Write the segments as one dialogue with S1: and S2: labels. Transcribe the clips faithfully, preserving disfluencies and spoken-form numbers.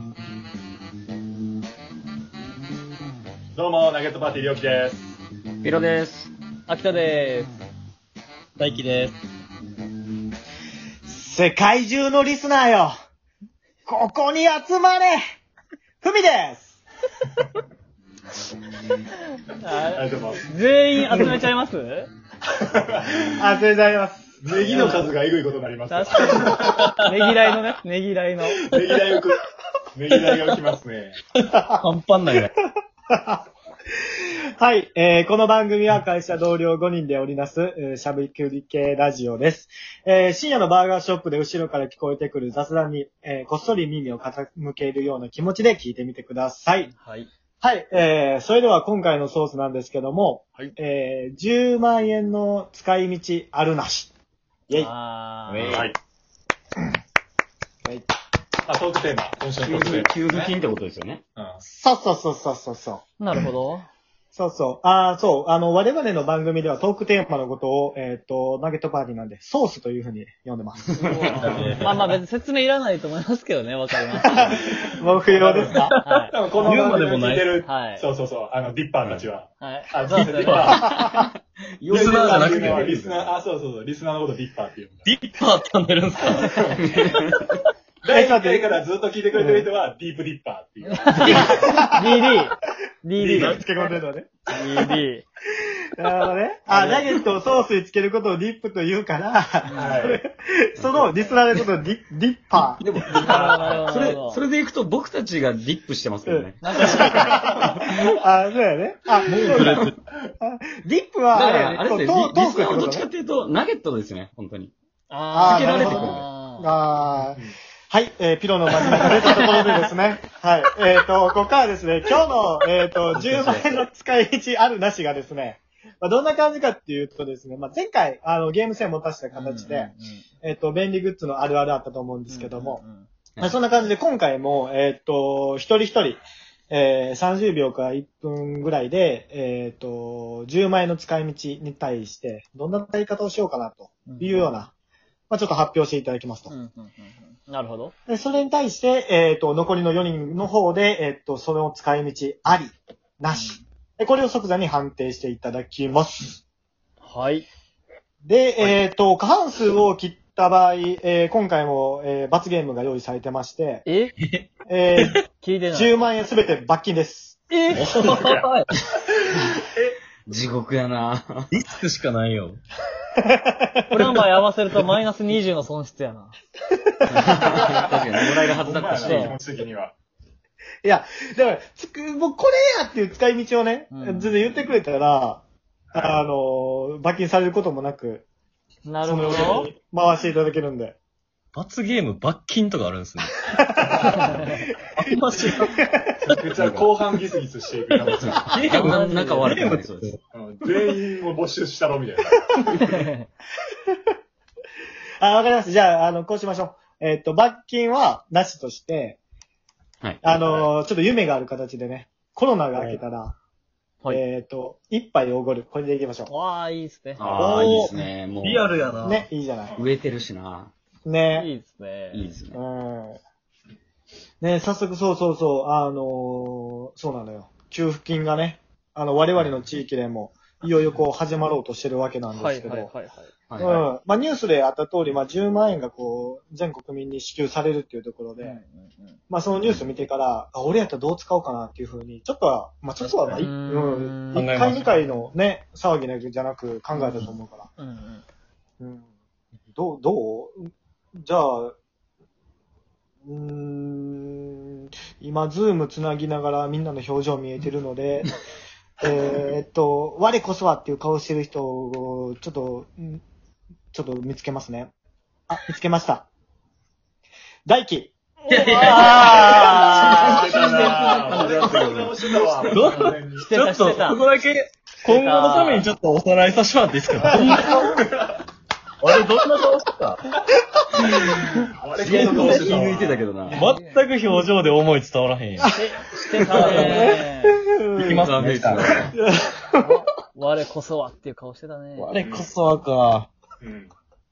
S1: どうも、ナゲットパーティーりょうきです。
S2: ピロです。
S3: 秋田でーす。
S4: 大輝です。
S5: 世界中のリスナーよ、ここに集まれ、ふみです。
S1: ありがとうございます。
S3: 全員集めちゃいます？
S5: 集めちゃいます。
S1: ネギの数がえぐいことになります。
S3: 確かに。ねぎらいのね、ねぎらいの。
S1: ねぎらいをく、ねぎらいが起きますね。
S4: 半端ないね。
S5: はい、えー、この番組は会社同僚ごにんで織りなす、えー、しゃべくり系ラジオです。えー、深夜のバーガーショップで後ろから聞こえてくる雑談に、えー、こっそり耳を傾けるような気持ちで聞いてみてください。
S3: はい。
S5: はい、えー、それでは今回のソースなんですけども、
S3: はい、
S5: えー、じゅうまんえんの使い道あるなし。イェイ。
S3: あ
S1: ー。はい。はい。あ、トークテーマ。今週のトークテーマ、ね。
S2: 給付金ってことですよね。
S5: うん。そうそうそうそうそうそう。
S3: なるほど。
S5: そうそう。ああ、そう。あの、我々の番組ではトークテーマのことを、えっと、ナゲットパーティーなんで、ソースというふうに呼んでます。
S3: まあまあ別に説明いらないと思いますけどね、わかります。
S5: もう不要ですか？
S3: はい。
S1: 多分この番組を聞いてる、
S3: はい。
S1: そうそうそう、あの、ディッパーたちは。
S3: はい。
S1: あ、そうですね。リスナー
S4: リスナーじゃなくて。
S1: リスナー、あ、そうそうそう、リスナーのことディッパーっていう。
S4: ディッパーって呼んでるんですか？
S1: だいいっかいからずっと聞いてくれてる人は、ディープディッパーっていう。ディ
S3: ーディー。ディーディー
S5: つけ込んでるのね。
S3: ディーディー。
S5: なるほどね。あ、ナゲットをソースにつけることをディップと言うから、はい、そのリスナーのことをディディッパー。
S2: でも、それ、それでいくと僕たちがディップしてますけどね。
S5: うん、あ、そうやね。あ、もうディップは、
S2: だからあれですね、
S5: ト
S2: リスナーはどっちかっていうと、ナゲットですね、本当に。
S5: ああ、
S2: つけられてくる。
S5: ああ。はい、えー、ピロの真面目が出たところでですね。はい。えっ、ー、と、ここからですね、今日の、えっ、ー、と、じゅうまんえんの使い道あるなしがですね、まあ、どんな感じかっていうとですね、まあ、前回、あの、ゲーム性を持たせた形で、うんうんうん、えっ、ー、と、便利グッズのあるあるあったと思うんですけども、うんうんうん、まあ、そんな感じで今回も、えっ、ー、と、一人一人、えー、さんじゅうびょうからいっぷんぐらいで、えっ、ー、と、じゅうまんえんの使い道に対して、どんな使い方をしようかなというような、うんうん、まあ、ちょっと発表していただきますと。うんうんうん
S3: うん、なるほど。
S5: で、それに対して、えっ、ー、と、残りのよにんの方で、えっ、ー、と、その使い道あり、なし。で、これを即座に判定していただきます。
S3: はい。
S5: で、えっ、ー、と、過半数を切った場合、えー、今回も、えー、罰ゲームが用意されてまして、
S3: え
S5: えー、
S3: 聞いてない。
S5: じゅうまんえんすべて罰金です。
S3: ええ
S2: 地獄やな
S4: リスクしかないよ。
S3: プランバー合わせるとマイナスにじゅうの損失やな。
S2: 確かに、もらえるはずだったし。
S1: 気持ち的には。
S5: いや、だから、つく、もうこれやっていう使い道をね、うん、全然言ってくれたら、あの、罰金されることもなく、
S3: なるほど。
S5: その回していただけるんで。
S4: 罰ゲーム、罰金とかあるんですね。ありますよ。
S1: めっちゃ後半ギスギスしていく。ゲ
S2: ーム仲悪くなりそうです。
S1: 全員を募集したろ、みたいな。
S5: あ、わかりました。じゃあ、あの、こうしましょう。えっと、罰金はなしとして、
S2: はい。
S5: あの、ちょっと夢がある形でね、コロナが明けたら、はい、えっと、一杯おごる。これでいきましょう。
S3: わあ、いいですね。
S2: ああ、いいですね。もう。
S4: リアルやな。
S5: ね、いいじゃない。
S2: 植えてるしな。
S5: ね。
S3: いいですね。
S2: いいですね。
S5: うん。ね、早速、そうそうそう、あのー、そうなのよ。給付金がね、あの、我々の地域でも、いよいよこう始まろうとしてるわけなんですけど。はいはいはい、はい。はいはい、うん。まあ、ニュースであった通り、まあ、じゅうまんえんがこう、全国民に支給されるっていうところで、うんうんうん、まあ、そのニュース見てから、あ、俺やったらどう使おうかなっていうふうに、ちょっとは、まあ、ちょっとは、まあ、うん、いっかいにかいのね、騒ぎじゃなく考えたと思うから。うんうんうん、どう、どうじゃあ、うーん、今、ズームつなぎながらみんなの表情見えてるので、えーっと、我こそはっていう顔してる人を、ちょっと、ちょっと見つけますね。あ、見つけました。大輝。
S4: ああちょっと、ここだけ、今後のためにちょっとおさらいさせてもらっていいですか？あれ、どんな顔してた？
S2: あれ、すげえ顔してた。抜いてたけどな。
S4: 全く表情で思い伝わらへんやん。
S3: してたね
S4: ー。いきますね。
S3: 我こそはっていう顔してたね。
S4: 我こそはか。うん、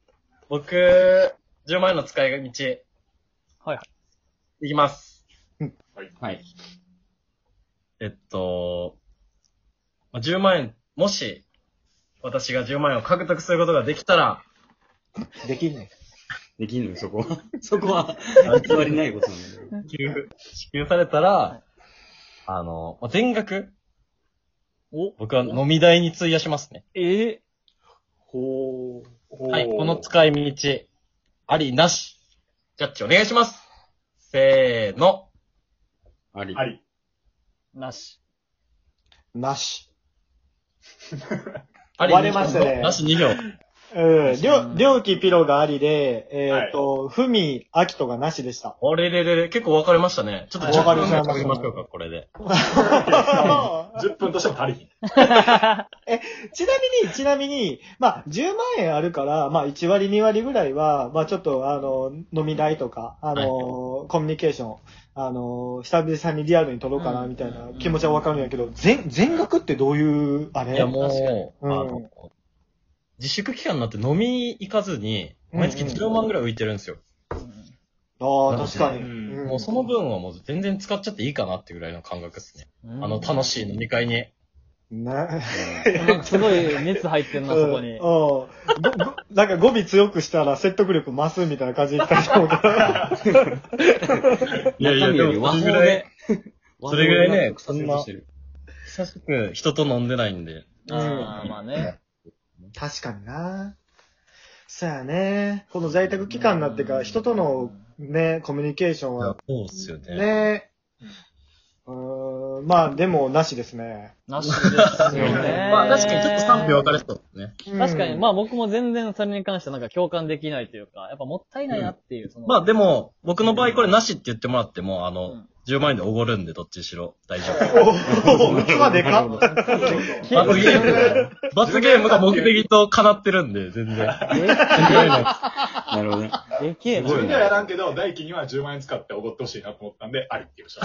S4: 僕、じゅうまんえんの使い道。
S3: はいはい。
S4: いきます。
S5: うん、
S2: はい。
S4: えっと、じゅうまんえん、もし、私がじゅうまんえんを獲得することができたら、
S5: できんね
S2: できんのそこは。そこは、偽りないことなんだけど。
S4: 支給、支給されたら、あの、全額、
S3: お
S4: 僕は飲み代に費やしますね。
S3: ええ
S5: ほー。
S4: はい、この使い道、ありなし。ジャッジお願いします。せーの。
S2: あり。
S1: あり。
S3: なし。
S5: なし。
S4: あり
S5: 割れましたね
S4: なしにひょう。
S5: うん。りょう、りょうきピロがありで、えっと、ふみ、あきとがなしでした。
S4: あれれれれ、結構分かれましたね。ちょっと
S5: 分かれましたね
S4: 分かりましょうか、これで。
S1: じゅっぷんとしても足りひん。
S5: え、ちなみに、ちなみに、まあ、じゅうまんえんあるから、まあ、いち割に割ぐらいは、まあ、ちょっと、あの、飲み代とか、あの、はい、コミュニケーション、あの、久々にリアルに取ろうかな、みたいな気持ちはわかるんやけど、全、全額ってどういう、あれ？
S4: いや、もう、
S5: うん、
S4: あの、自粛期間になって飲み行かずに、毎月じゅうまんぐらい浮いてるんですよ。
S5: うん、ああ、確かに、
S1: うん。
S4: もうその分はもう全然使っちゃっていいかなっていうぐらいの感覚ですね。あの、楽しい飲み会に。
S5: ね。
S3: すごい熱入ってんな、そこに。
S5: うん。なんか語尾強くしたら説得力増すみたいな感じで言ったと思うけど。
S4: いやいや、でもそれぐらい、それぐらいね、そんな、
S2: 久
S4: しく人と飲んでないんで。
S3: ああ、まあね。
S5: 確かにな。そうやね。この在宅期間になってから人とのね、コミュニケーションは。
S4: そうっすよね。
S5: ね。うーん、まあでもなしですね。
S3: なしですよね。
S4: まあ確かにちょっと賛否分かれそうですね。
S3: 確かに、まあ僕も全然それに関してはなんか共感できないというか、やっぱもったいないなっていう。
S4: うん、そのまあでも、僕の場合これなしって言ってもらっても、あの、うん、じゅうまんえんでおごるんでどっちにしろ大丈夫。
S5: おぉ、までか
S4: 罰ゲーム、罰ゲームが目的と叶ってるんで、全然。な
S2: るほどね。
S3: でけえな。
S1: 自分ではやらんけど、大輝にはじゅうまんえん使っておごってほしいなと思ったんで、ありって言いました。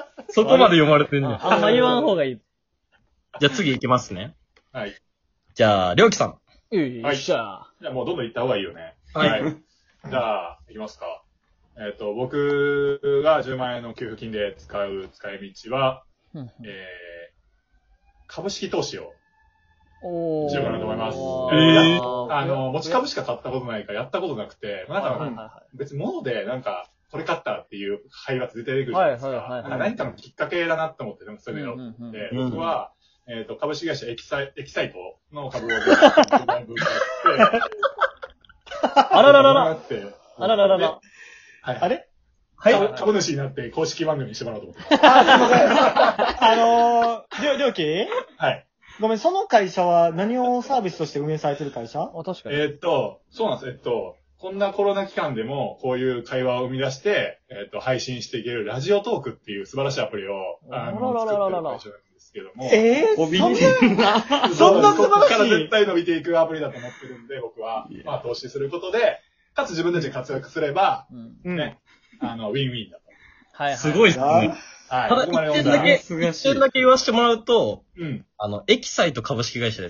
S4: そこまで読まれてんねん。
S3: あんま言わん方がいい。
S4: じゃあ次行きますね。
S1: はい。
S4: じゃあ、りょうきさん。
S3: よいしょ。
S1: じゃあもうどんどん行った方がいいよね。
S4: はい。
S1: はい、じゃあ、行きますか。えっと、僕がじゅうまんえんの給付金で使う使い道は、えー、株式投資をしようかなと思います。えー、あの、持ち株しか買ったことないからやったことなくて、なんか別に物でなんか、これ買ったっていう会話って絶対出てくるじゃないですか。何かのきっかけだなと思って、でもそれをやって、僕は、えっと、株式会社エキサイ、エキサイトの株を分割して、
S3: あらららら。あらららら。
S1: はい。
S5: あれ
S1: はい。株主になって公式番組にしてもらおうと思って。
S5: あ、すいません。あのー、りょ、りょうき
S1: はい。
S5: ごめん、その会社は何をサービスとして運営されてる会社？
S3: あ、確かに。
S1: えー、っと、そうなんです。えっと、こんなコロナ期間でもこういう会話を生み出して、えー、っと、配信していけるラジオトークっていう素晴らしいアプリを、あの、作ってる会社なんですけども。
S5: えー、そんな、そんな素晴らしい。
S1: ここから絶対伸びていくアプリだと思ってるんで、僕は、まあ、投資することで、かつ自分たちで活躍すれば、うん、ね、あの、ウィンウィンだと。
S3: はい、はい。
S4: すごいですね。はい。ただ、一点だけ、一点だけ言わせてもらうと、うん。あの、エキサイト株式会社です。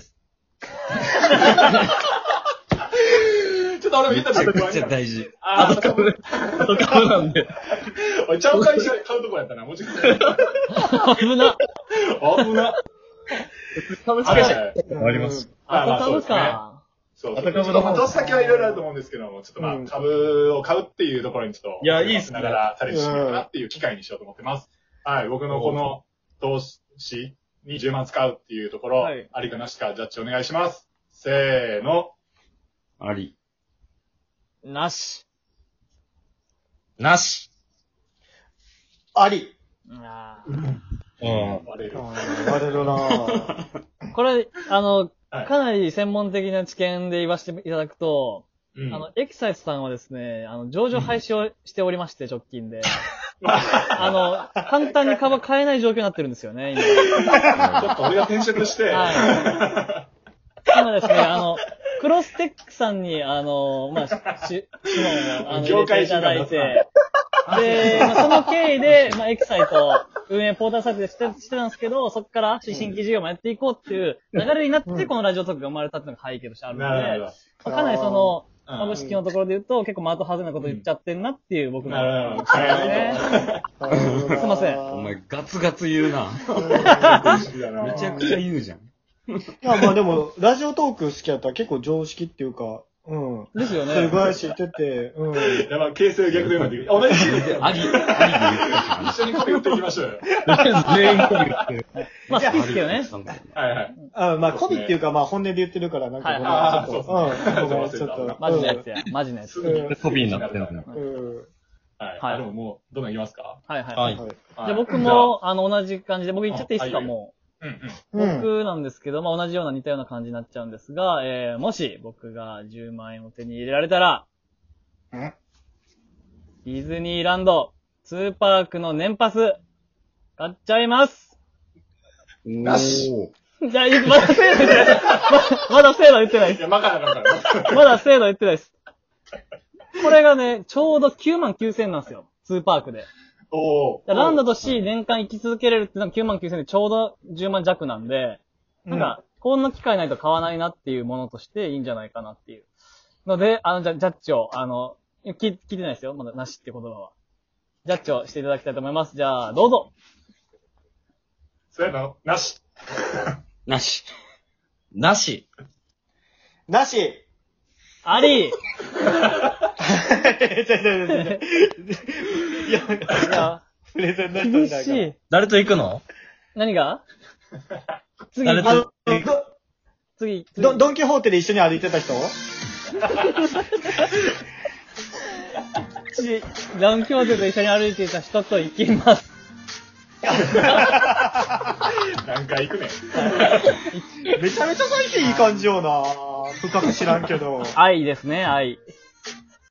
S1: ちょっと俺も言ったら
S2: めちゃくちゃ大事。
S4: あ、後株、後株なんで。
S1: おい、ちゃう会社買うとこやったな、もちろん。
S3: 危な。
S1: 危な。
S4: 株式会社あります。
S3: 後株か。
S1: そうそう。ちょっと、まあ、投資先はいろいろあると思うんですけども、ちょっとまあ、株を買うっていうところにちょっと、
S4: いや、いいっすね。
S1: ながら、チャレンジしようかなっていう機会にしようと思ってます。はい、僕のこの投資にじゅうまん使うっていうところ、はい、ありかなしかジャッジお願いします。せーの。
S2: あり。
S3: なし。
S4: なし。
S5: あり。
S3: あ
S1: うん。割れる。
S5: 割れるなぁ。
S3: これ、あの、かなり専門的な知見で言わせていただくと、うん、あの、エキサイトさんはですね、あの、上場廃止をしておりまして、直近で。あの、簡単に株買えない状況になってるんですよね、今。
S1: ちょっと俺が転職して。
S3: はい。今ですね、あの、クロステックさんに、あの、まあ、し、資本を、あの、入れていただいて、で、まあ、その経緯で、まあ、エキサイト、運営ポータルサイトでして、してたんですけど、そこから新規事業もやっていこうっていう流れになって、このラジオトークが生まれたっていうのが背景としてあるので、まあ、かなりその、 株式のところで言うと、結構的外れなこと言っちゃってんなっていう僕の。
S1: なるほど。
S3: すいません。
S2: お前ガツガツ言うな。めちゃくちゃ言うじゃん。
S5: いや、まあでも、ラジオトーク好きやったら結構常識っていうか、うん。
S3: ですよね。
S5: それぐらい知ってて、うん。
S1: やばい、形勢逆で言うなんて。同じ
S2: あり、ありで言った
S1: 一緒にこれ言っていきましょうよ。
S4: 全員コビ言ってる。
S3: まあ好きっすけどね。
S1: はいはい。
S5: あまあ、コビっていうか、まあ本音で言ってるから、なんかごめん、
S1: はい
S5: ちょっと、うん。ごめん、ちょっと。
S3: マジのやつや。マジのやつ。
S4: コビになってるの。
S5: うん。
S1: はい。はい。でももう、どんどんいきますか？
S3: はいはい。
S4: はい。
S3: じゃあ僕も、あの、同じ感じで、僕言っちゃっていいですか、もう。
S1: うんうん。
S3: 僕なんですけど、まあ同じような似たような感じになっちゃうんですが、えー、もし僕がじゅうまん円を手に入れられたら、
S5: ん
S3: ディズニーランド、ツーパークの年パス、買っちゃいます。
S2: なし。
S3: じゃあ、まだ制度言ってない。まだ制度言ってないです。
S1: いや、バカだから。
S3: まだ制度言ってないです。これがね、ちょうどきゅうまんきゅうせんえんなんですよ。ツーパークで。
S1: おー。
S3: ランドと C 年間行き続けれるってのはきゅうまんきゅうせんえんでちょうどじゅうまん弱なんで、なんか、こんな機会ないと買わないなっていうものとしていいんじゃないかなっていう。ので、あの、じゃ、ジャッジを、あの、聞、聞いてないですよ。まだなしって言葉は。ジャッジをしていただきたいと思います。じゃあ、どうぞ。
S1: そういうの、なし。
S2: なし。
S4: なし。
S5: なし
S3: あり。
S5: いや、
S3: いや、
S5: プレゼンの人
S3: 厳
S5: みたいから。
S3: しい。
S4: 誰と行くの？
S3: 何が次、
S4: 誰と
S5: あの、
S3: 次、次。
S5: ド、ドンキホーテで一緒に歩いてた人
S3: 次、ドンキホーテと一緒に歩いていた人と行きます。
S1: 何回行くねん。
S5: めちゃめちゃ最近いい感じよな。深く知らんけど。
S3: 愛ですね、愛。